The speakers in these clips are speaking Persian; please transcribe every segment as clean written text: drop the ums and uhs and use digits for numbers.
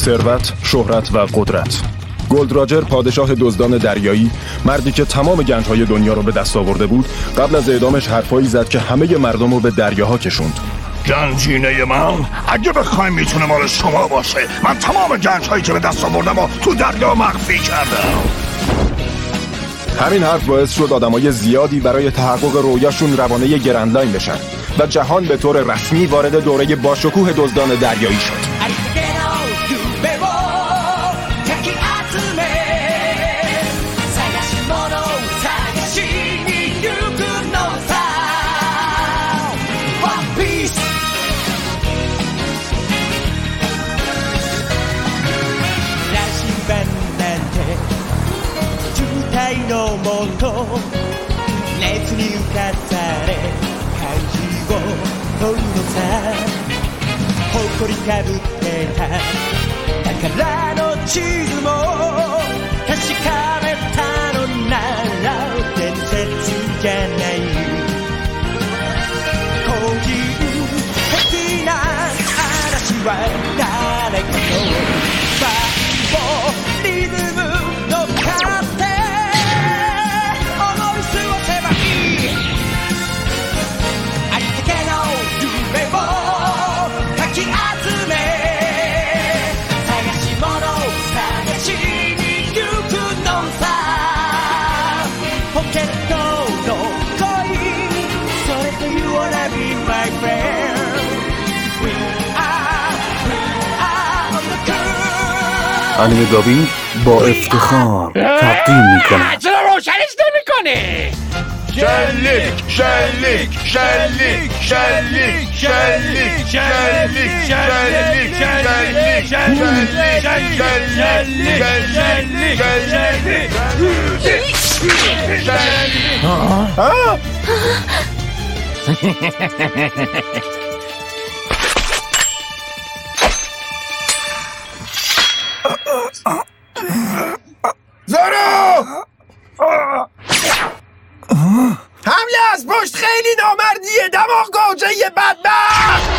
ثروت، شهرت و قدرت. گلد راجر پادشاه دزدان دریایی، مردی که تمام گنج‌های دنیا رو به دست آورده بود، قبل از اعدامش حرفایی زد که همه مردم رو به دریاها کشوند. گنجینه من اگه بخوایم میتونه مال شما باشه. من تمام گنج‌هایی که به دست آوردم و تو دریا مخفی کردم. همین حرف باعث شد آدمای زیادی برای تحقق رویاشون روانه گرندلاین بشن و جهان به طور رسمی وارد دوره باشکوه دزدان دریایی شد. انیمه دابینگ با افتخار تقدیم میکنه. چرا روشنش نمیکنه؟ شلیک شلیک شلیک شلیک شلیک شلیک شلیک شلیک شلیک زارو! حمله از پشت خیلی نامردیه. دماغ گوجه بدبخت.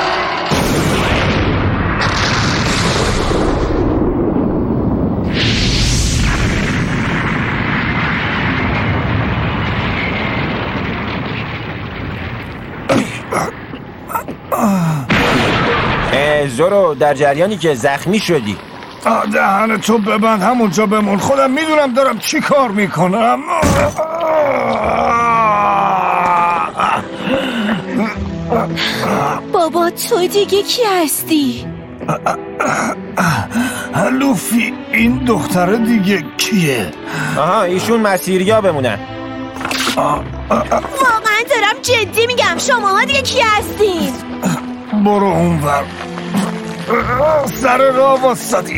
زورو در جریانی که زخمی شدی. دهن تو ببند، همونجا بمون. خودم میدونم دارم چی کار میکنم. بابا تو دیگه کی هستی؟ لوفی، این دختره دیگه کیه؟ آها، ایشون مسیریا بمونن. واقعا دارم جدی میگم، شماها دیگه کی هستین؟ برو اونور. سر راه واسطی.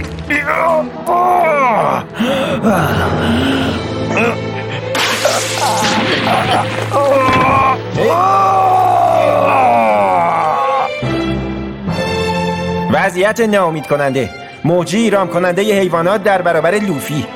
وضعیت ناامید کننده. موجی ایرام کننده ی حیوانات در برابر لوفی.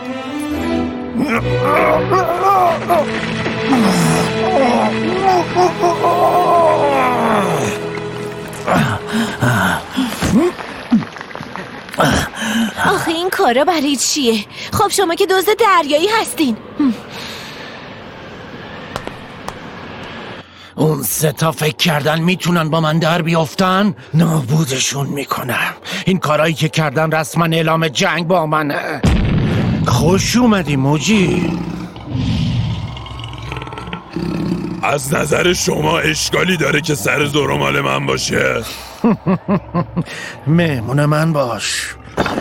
آخه این کارا برای چیه؟ خب شما که دزد دریایی هستین. اون سه تا فکر کردن میتونن با من در بیافتن؟ نابودشون میکنم. این کارایی که کردن رسما اعلام جنگ با منه. خوش اومدی موجی. از نظر شما اشکالی داره که سر زورو مال من باشه؟ مهمون من باش.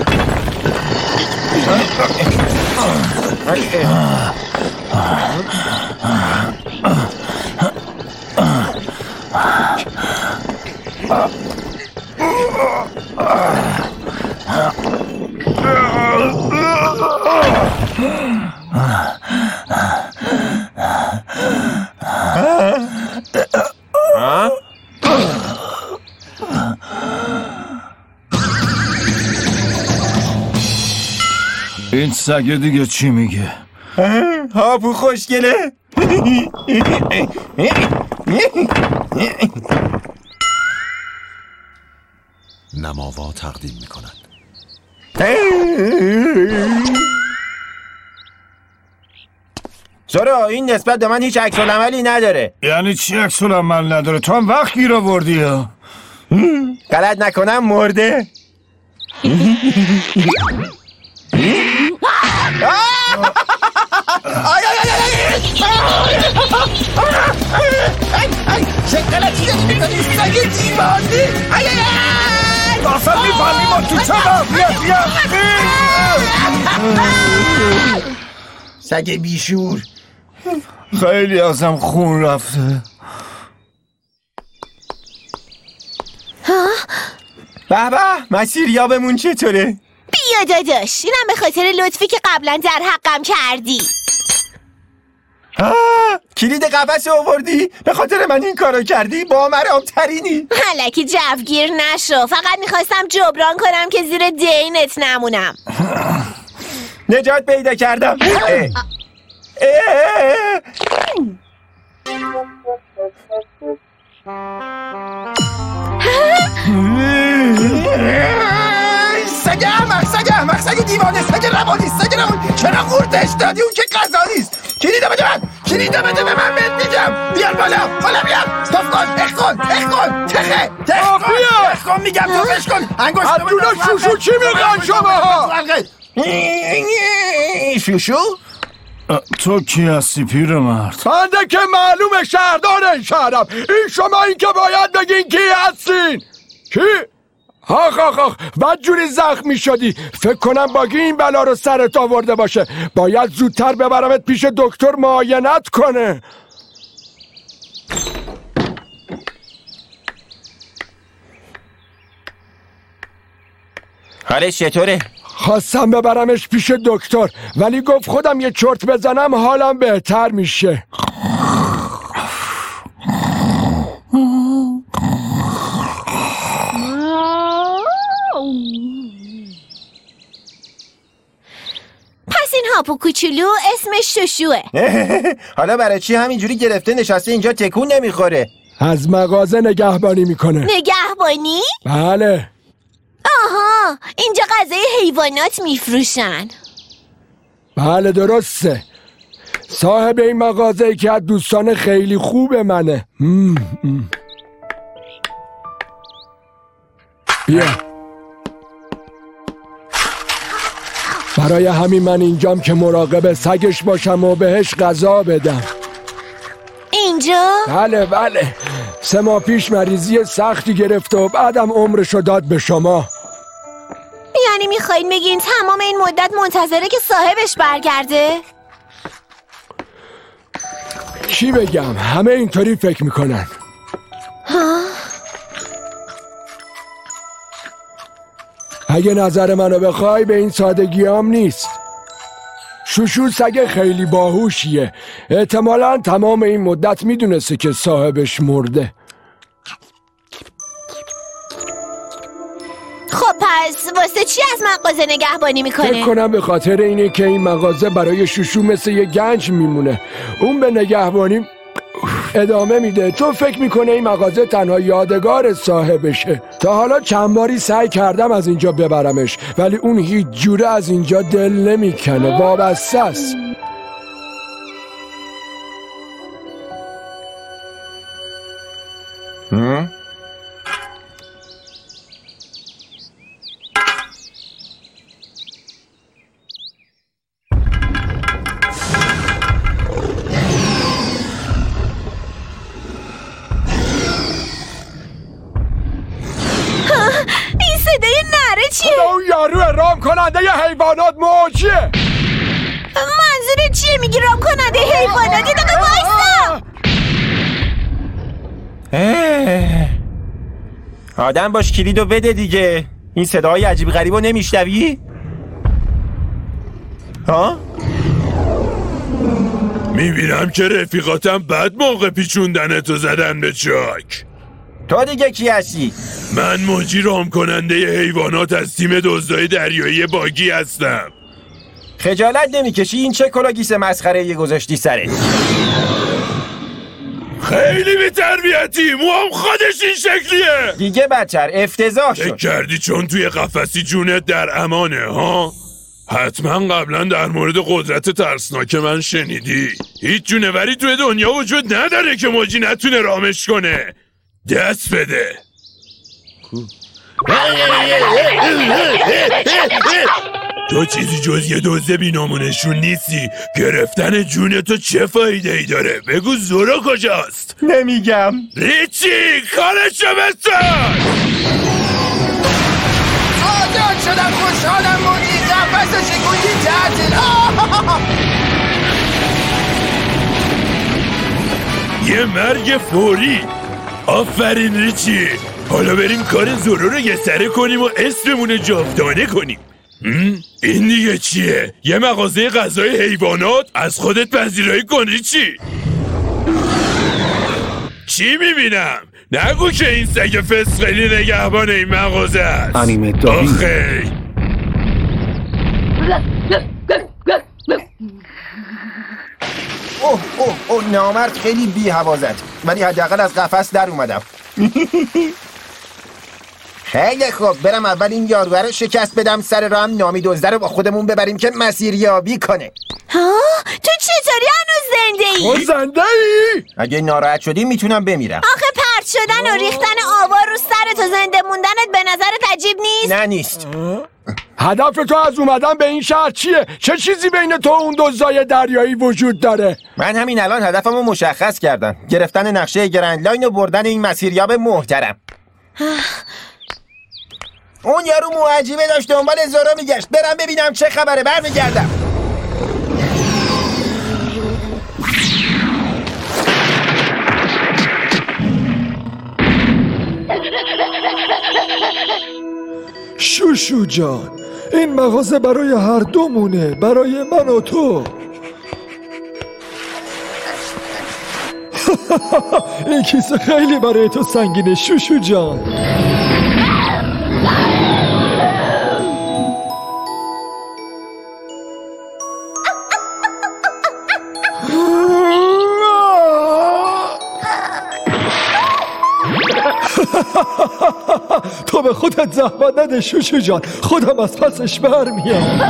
این سگه دیگه چی میگه؟ هاپو خوشگله. نماوا تقدیم میکنند زورو این نسبت به من هیچ عکس العملی نداره. یعنی چی عکس العمل نداره؟ تو هم وقت گیر آوردی ها؟ غلط نکنم مرده. چه غلطی میکنی سگه دیوانه؟ اصلا میفهمی ما تو چه بیا سگه بیشور. خیلی ازم خون رفته. بابا مسیر یابمون چطوره؟ بیا داداش، اینم به خاطر لطفی که قبلا در حقم کردی. کلید قفس آوردی؟ به خاطر من این کارو کردی؟ با مرام ترینی. الکی جوگیر نشو، فقط میخواستم جبران کنم که زیر دینت نمونم. نجات پیدا کردم. سگ احمق سگ دیوانه سگ روانی چرا قورتش دادی؟ اون که غذا نیست. کلیده بده به من بهت میگم. بیار بالا بیار. توف کن تخ کن میگم توفش کن. عبدالله شوشو چی میگن شما؟ شوشو؟ تو کی هستی پیرمرد؟ بنده که معلومه شهردار این شهرم. این شما این که باید بگین کی هستین؟ کی؟ آخ بدجوری زخمی شدی. فکر کنم باگی این بلا رو سرت آورده باشه. باید زودتر ببرمت پیش دکتر معاینت کنه. حالش چطوره؟ خواستم ببرمش پیش دکتر ولی گفت خودم یه چرت بزنم حالم بهتر میشه. پس این هاپو کوچولو اسمش شوشوه. حالا برای چی همینجوری گرفته نشسته اینجا تکون نمیخوره؟ از مغازه نگهبانی میکنه. نگهبانی؟ بله. آها، اینجا غذای حیوانات میفروشن. بله درسته. صاحب این مغازه که از دوستان خیلی خوب منه. بیا. برای همین من اینجام که مراقب سگش باشم و بهش غذا بدم. اینجا؟ بله 3 ماه پیش مریضی سختی گرفت و بعدم عمرشو داد به شما. یعنی میخواین بگین تمام این مدت منتظره که صاحبش برگرده؟ چی بگم؟ همه اینطوری فکر میکنن. اگه نظر منو بخوای به این سادگیام نیست. شوشو سگ خیلی باهوشیه. احتمالاً تمام این مدت میدونسته که صاحبش مرده. خب پس واسه چی از مغازه نگهبانی میکنه؟ فکر کنم به خاطر اینه که این مغازه برای شوشو مثل یه گنج میمونه. اون به نگهبانی ادامه میده چون فکر میکنه این مغازه تنها یادگار صاحبشه. تا حالا چند باری سعی کردم از اینجا ببرمش ولی اون هیچ جوره از اینجا دل نمیکنه. وابسته است. این صدای نره چیه؟ اون یارو رام کننده ی حیوانات موجیه. منظور چیه میگی رام کننده حیوانات؟ یه دقیقه وایستا. آدم باش کلیدو بده دیگه. این صداهای عجیب غریبو نمیشنوی؟ ها؟ میبینم که رفیقاتم بد موقع پیچوندنتو زدن به چاک. تو دیگه کی هستی؟ من موجی رام کننده حیوانات از تیم دزدای دریایی باگی هستم. خجالت نمیکشی؟ این چه کلاگیس مسخره یه گذاشتی سرت؟ خیلی بی‌تربیتی. موام خودش این شکلیه. دیگه بچر افتضاح فکر شد. کردی چون توی قفسی جونت در امانه ها؟ حتما قبلا در مورد قدرت ترسناک من شنیدی. هیچ جونوری توی دنیا وجود نداره که موجی نتونه رامش کنه. دست بده. تو چیزی جز یه دزد بی‌نمونه‌شون نیستی. گرفتن جون تو چه فایده ای داره؟ بگو زورا کجاست؟ نمیگم. ریچی کارشو بسن. آزاد شدم، خوشحالم موجی. قفص شکوندی تعطیل. یه مرگ فوری. آفرین ریچی. حالا بریم کار زورو رو یه سره کنیم و اسممون رو جاودانه کنیم. این دیگه چیه؟ یه مغازه غذای حیوانات؟ از خودت پذیرایی کن ریچی. چی میبینم؟ نگو که این سگ فسقلی نگهبان این مغازه است. انیمه دابی. آخه اوه نامرد خیلی بی حوازت، ولی حداقل از قفس در اومدم. خیلی خوب، برم اول این یاروه رو شکست بدم، سر راهم نامی دزده رو با خودمون ببریم که مسیریابی کنه. ها؟ تو چطوری هنوز زنده ای؟ تو زنده ای؟ اگه ناراحت شدی میتونم بمیرم. آخه پرت شدن و ریختن آوار رو سرت و زنده موندنت به نظرت عجیب نیست؟ نه نیست. هدف تو از اومدن به این شهر چیه؟ چه چیزی بین تو و اون دزدای دریایی وجود داره؟ من همین الان هدفمو مشخص کردم، گرفتن نقشه گرند لاین و بردن این مسیریاب محترم. اون یارو معجیبه داشت دنبال زورو میگشت. برم ببینم چه خبره، برمیگردم. شوشو جان، این مغازه برای هر دومونه، برای من و تو. این کیسه خیلی برای تو سنگینه شوشو جان. تو به خودت زحمت نده شوشو جان، خودم از پسش برمیام.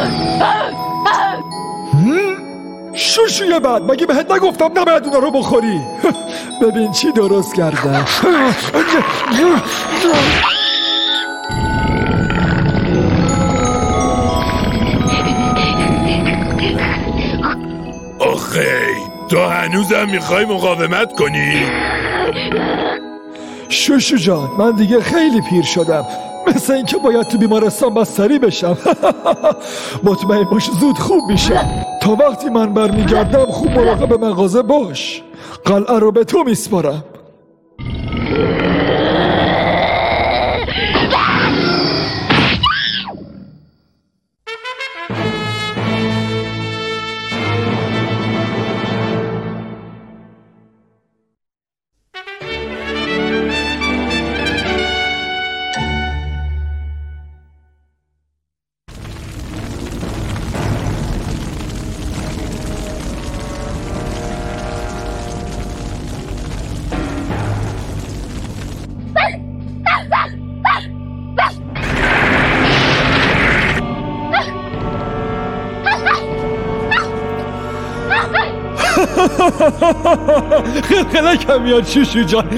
شوشوی بعد مگه بهت نگفتم نباید اونا رو بخوری؟ ببین چی درست کردم. آخه تو هنوزم میخوای مقاومت کنی؟ شوشو جان، من دیگه خیلی پیر شدم، مثل اینکه باید تو بیمارستان بستری بشم. مطمئن باش زود خوب میشم. تا وقتی من برمیگردم خوب مراقب مغازه باش. قلعه رو به تو میسپارم. خلقلکم میاد شوشو جان.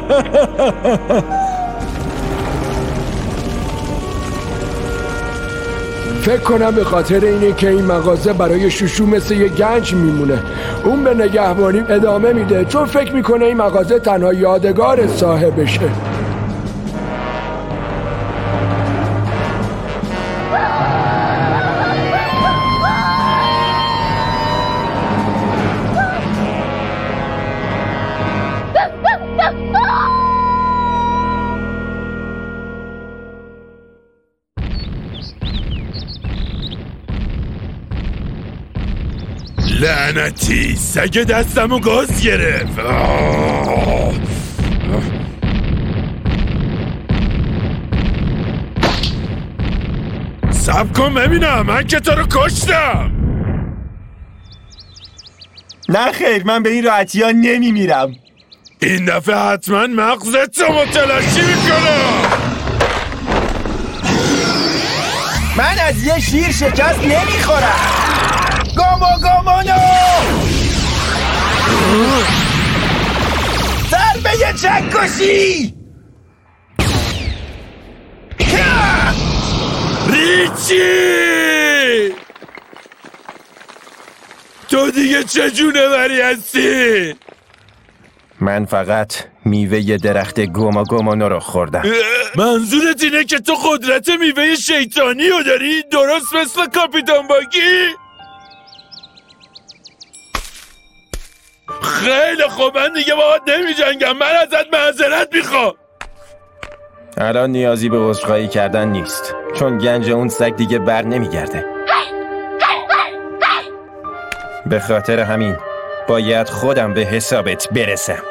فکر کنم به خاطر اینه که این مغازه برای شوشو مثل یه گنج میمونه. اون به نگهبانیم ادامه میده چون فکر میکنه این مغازه تنها یادگار صاحبشه. لعنتی سگ دستمو گاز گرفت. صبر کن ببینم، من که تو رو کشتم. نه خیر، من به این راحتی ها نمیمیرم. این دفعه حتما مغزت رو متلاشی میکنم. من از یه شیر شکست نمیخورم. گامانو ضربه چکشی. ریچی تو دیگه چه جونوری هستی؟ من فقط میوه درخت گامانو رو خوردم. منظورت اینه که تو قدرت میوه شیطانی رو داری؟ درست مثل کاپیتان باگی؟ خیلی خوب، من دیگه باهات نمی جنگم. من ازت معذرت میخوام. الان نیازی به عذرخواهی کردن نیست، چون گنج اون سگ دیگه بر نمیگرده. به خاطر همین باید خودم به حسابت برسم.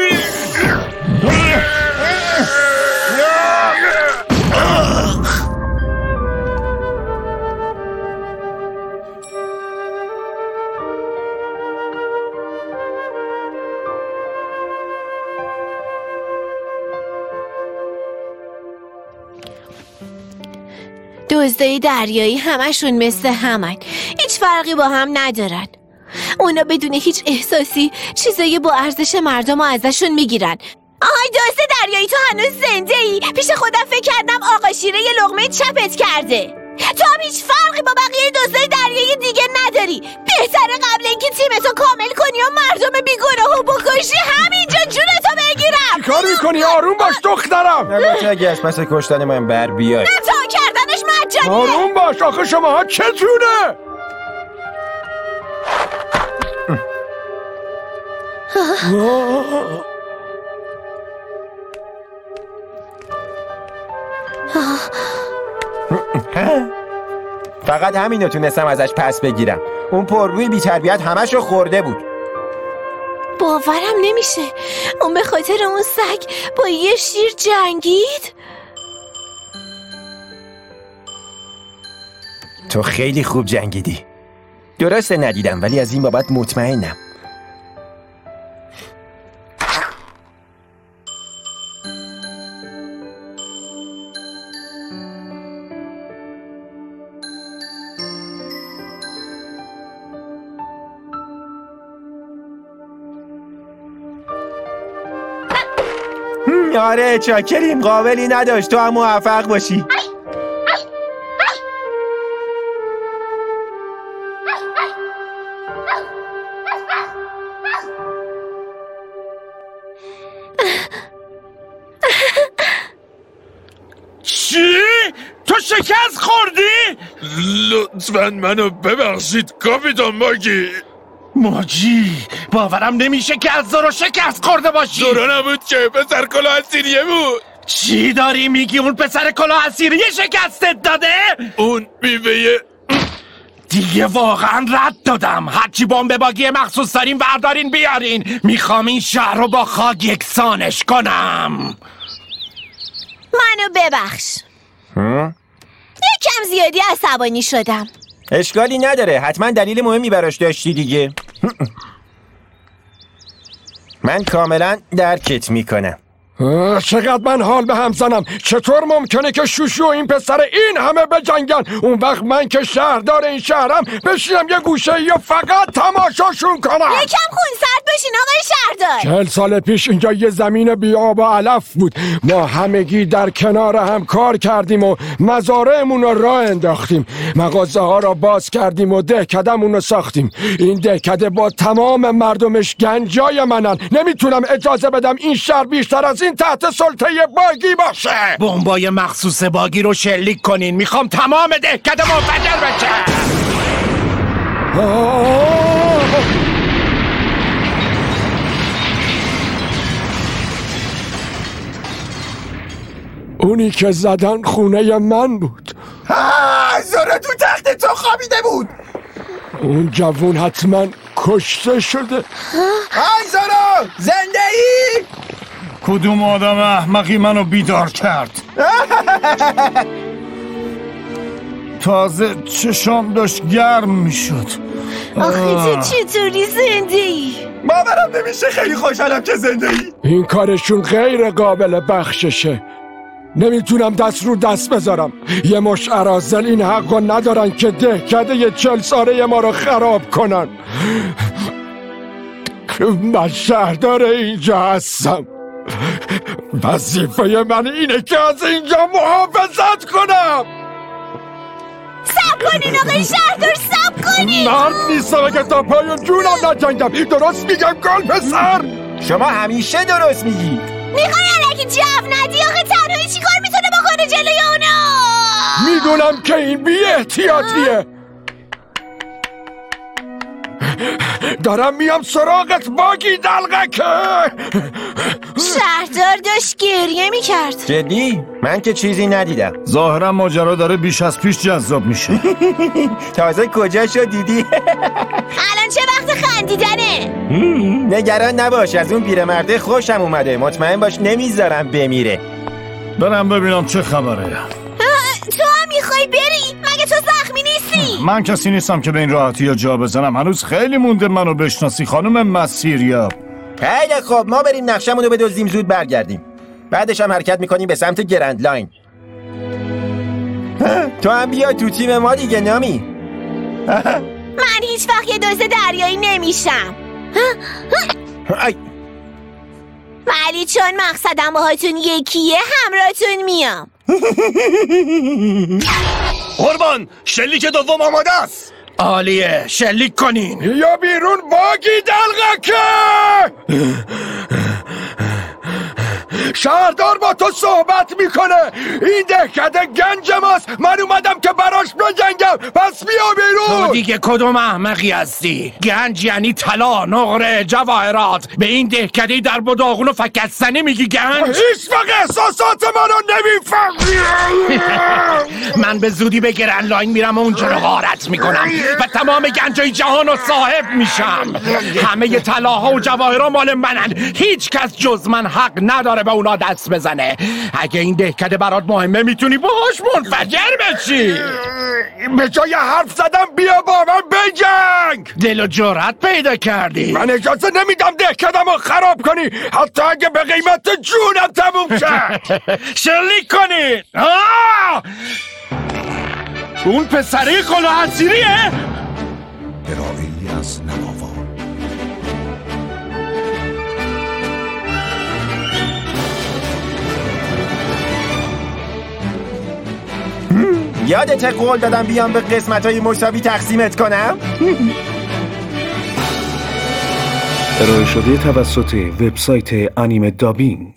دزدای دریایی همشون مثل همن، هیچ فرقی با هم ندارن. اونا بدون هیچ احساسی چیزایی با ارزش مردم رو ازشون میگیرن. آهای دزد دریایی، تو هنوز زنده ای؟ پیش خودم فکر کردم آقا شیره یه لقمه چپت کرده. تو هم هیچ فرقی با بقیه دزدای دریایی دیگه نداری. بهتره قبل اینکه تیمتو کامل کنی و مردم بیگناهو بکشی همینجا جونتو بگیرم. کار میکنی؟ آروم باش دخترم. البته اگه از پس کشتن من بر بیای امتحان کردنش مجانیه. آروم باش، آخه شماها چتونه؟ فقط همینو تونستم ازش پس بگیرم. اون پرروی بی‌تربیت همشو خورده بود. باورم نمیشه اون به خاطر اون سگ با یه شیر جنگید. تو خیلی خوب جنگیدی. درسته ندیدم، ولی از این بابت مطمئنم. آره چاکریم، قابلی نداشت. تو هم موفق باشی. چی؟ تو شکست خوردی؟ لطفاً منو ببخشید کاپیتان باگی. موجی باورم نمیشه که از زورو شکست خورده باشی. زورو نبود که پسر کلاه اسیریه بود. چی داری میگی؟ اون پسر کلاه اسیریه شکستت داده؟ اون میوه دیگه واقعا رد دادم. هرچی بمب باگی مخصوص دارین بردارین بیارین. میخوام این شهر رو با خاک یکسانش کنم. منو ببخش. یکم زیادی عصبانی شدم. اشکالی نداره، حتما دلیل مهمی براش داشتی دیگه. من کاملا درکت میکنم. چقدر من حال به هم زنم. چطور ممکنه که شوشو و این پسر این همه بجنگن؟ اون وقت من که شهردار این شهرم بشینم یه گوشه یا فقط تماشاشون کنم. یکم خونسرد بشین آقای شهردار. 40 سال پیش اینجا یه زمین بی آب و علف بود. ما همگی در کنار هم کار کردیم و مزارعمون رو راه انداختیم. مغازه ها را باز کردیم و دهکده‌مون رو ساختیم. این دهکده با تمام مردمش گنجای منن. نمیتونم اجازه بدم این شهر بیشتر از این تحت سلطه باگی باشه. بمبای مخصوص باگی رو شلیک کنین. میخوام تمام دهکده منفجر بشه. اونی که زدن خونه من بود. زورو تو تخت تو خوابیده بود. اون جوون حتما کشته شده. های زورو، زنده ای؟ کدوم آدم احمقی منو بیدار کرد؟ تازه چشام داشت گرم میشد. آخه تو چطوری زنده ای؟ باورم نمیشه، خیلی خوشحالم که زنده ای. این کارشون غیر قابل بخششه. نمیتونم دست رو دست بذارم. یه مش اراذل این حقو ندارن که دهکده 40 ساله ما رو خراب کنن. من شهردار اینجا هستم. وظیفه من اینه که از اینجا محافظت کنم. صبر کنین آقای شهردار، صبر کنین. من نیستم که تا پای جونم نجنگم. درست میگم گل پسر؟ شما همیشه درست میگی. میخوای علکی جو ندی؟ آخه تنهایی چی کار میتونه بکنه جلوی اونا؟ میدونم که این بی احتیاطیه. دارم میام سراغت باگی دلغکه. شهردار داشت گریه میکرد. جدی؟ من که چیزی ندیدم. ظاهرا ماجرا داره بیش از پیش جذاب میشه. تازه کجاشو دیدی؟ الان چه وقت خندیدنه؟ نگران نباش، از اون پیرمرده خوشم اومده. مطمئن باش نمیذارم بمیره. برم ببینم چه خبره. تو هم میخوای بری؟ مگه تو زخمی نیستی؟ من کسی نیستم که به این راحتی یا جا بزنم. هنوز خیلی مونده منو بشناسی خانم مسیریاب. خیلی خب، ما بریم نقشمونو بدزدیم زود برگردیم. بعدش هم حرکت میکنیم به سمت گرند لاین. تو هم بیا تو تیم ما دیگه نامی. من هیچ وقت یه دزد دریایی نمیشم. ولی چون مقصدم باهاتون یکیه همراهتون میام. قربان، شلیک دوم آماده است. عالیه، شلیک کنین. یا بیرون باگی دلغکه. شهردار با تو صحبت میکنه. این دهکده گنج ماست. من اومدم که براش بجنگم. پس بیا بیرون. تو دیگه کدوم احمقی هستی؟ گنج یعنی طلا، نقره، جواهرات. به این دهکده در بداغون و فکستنی میگی گنج؟ هیچ وقت احساسات منو نمیفهمی. من به زودی به گرند لاین میرم و اونجا رو غارت میکنم و تمام گنجای جهان رو صاحب میشم. همه طلاها و جواهرات مال منن. هیچ کس جز من حق نداره به اونا دست بزنه. اگه این دهکده برات مهمه میتونی باهاش منفجر بشی. به جای حرف زدم بیا با من بجنگ. دل و جرأت پیدا کردی. من اجازه نمیدم دهکدم رو خراب کنی، حتی اگه به قیمت جونم تموم شه. شلیک کنی. اون پسره کلاه اسیریه؟ ارائه‌ای از نواوا. یادت قول دادم بیام به قسمت‌های مساوی تقسیمت کنم؟ ارائه شده توسط وبسایت انیمه دابینگ.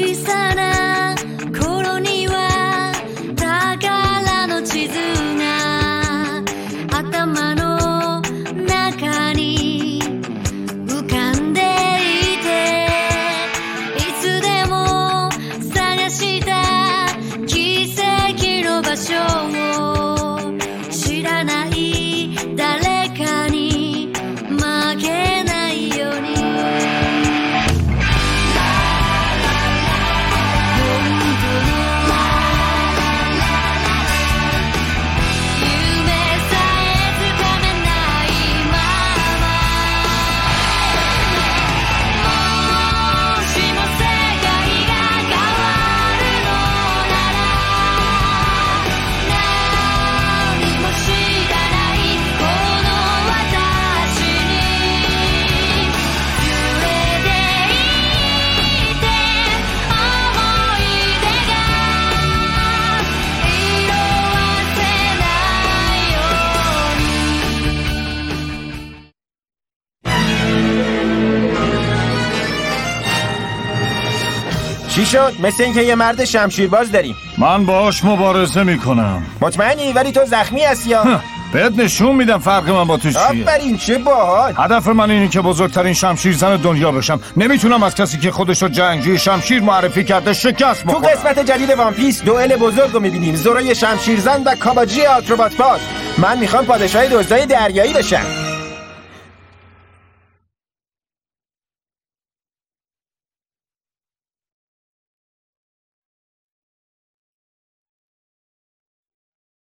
چی شد؟ مثل اینکه یه مرد شمشیرباز داریم. من باهاش مبارزه میکنم. مطمئنی؟ ولی تو زخمی هستی یا؟ بهت نشون میدم فرق من با تو چیه. آفرین، چه باحال. هدف من اینه که بزرگترین شمشیرزن دنیا بشم. نمیتونم از کسی که خودشو جنگجوی شمشیر معرفی کرده شکست بخورم. تو قسمت جدید وان پیس دوئل بزرگ رو میبینیم. زورای شمشیرزن و کاباجی آکروبات پاس. من میخوام پادشاه دزدای دریایی بشم.